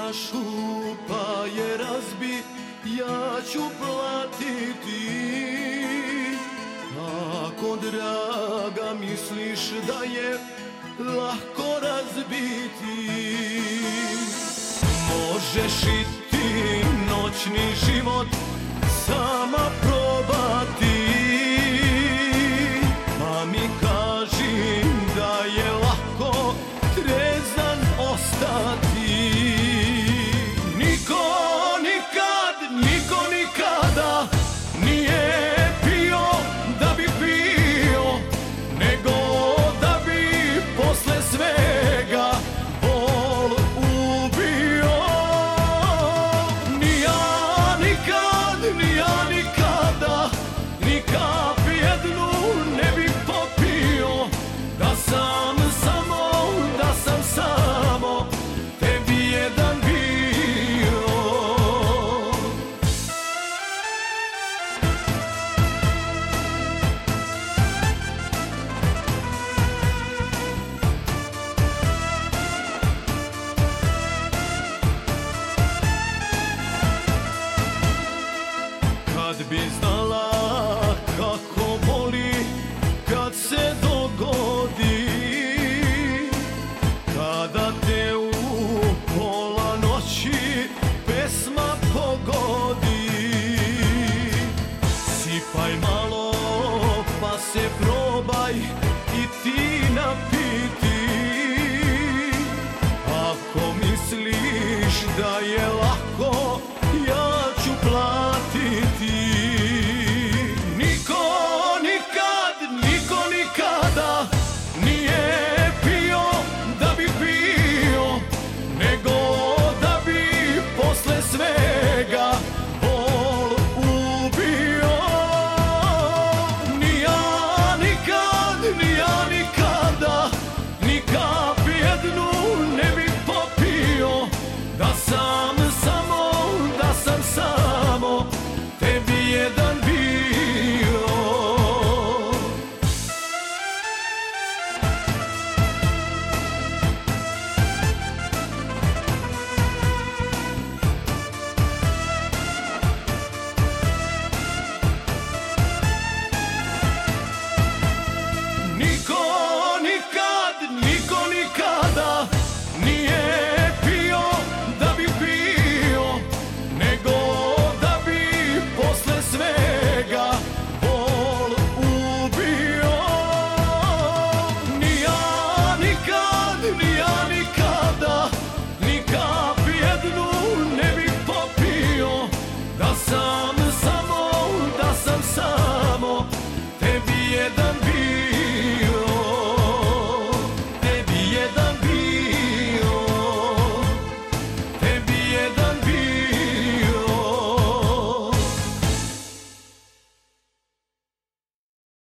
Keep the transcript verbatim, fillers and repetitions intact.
šupa je razbi, ja ću platiti. Ako draga misliš da je lahko razbiti, možeš i ti noćni život sama probati. Pa mi kaži da je lako trezan ostati. Niko nikad, niko nikada nije pio da bi pio, nego da bi posle svega bol ubio. Ni ja nikad, ni ja nikada, ni kap jednu ne bi popio, da sam samo, da sam samo tebi jedan bio. Kad bi znao